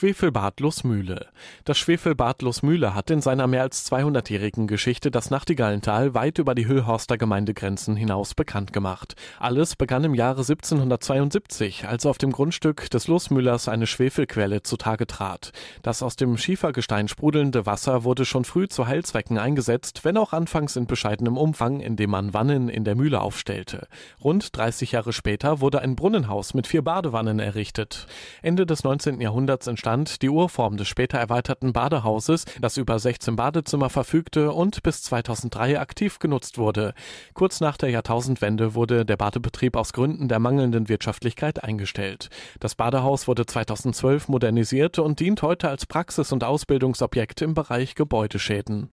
Schwefelbad Loßmühle. Das Schwefelbad Loßmühle hat in seiner mehr als 200-jährigen Geschichte das Nachtigallental weit über die Hüllhorster Gemeindegrenzen hinaus bekannt gemacht. Alles begann im Jahre 1772, als auf dem Grundstück des Loßmühlers eine Schwefelquelle zutage trat. Das aus dem Schiefergestein sprudelnde Wasser wurde schon früh zu Heilzwecken eingesetzt, wenn auch anfangs in bescheidenem Umfang, indem man Wannen in der Mühle aufstellte. Rund 30 Jahre später wurde ein Brunnenhaus mit 4 Badewannen errichtet. Ende des 19. Jahrhunderts entstand die Urform des später erweiterten Badehauses, das über 16 Badezimmer verfügte und bis 2003 aktiv genutzt wurde. Kurz nach der Jahrtausendwende wurde der Badebetrieb aus Gründen der mangelnden Wirtschaftlichkeit eingestellt. Das Badehaus wurde 2012 modernisiert und dient heute als Praxis- und Ausbildungsobjekt im Bereich Gebäudeschäden.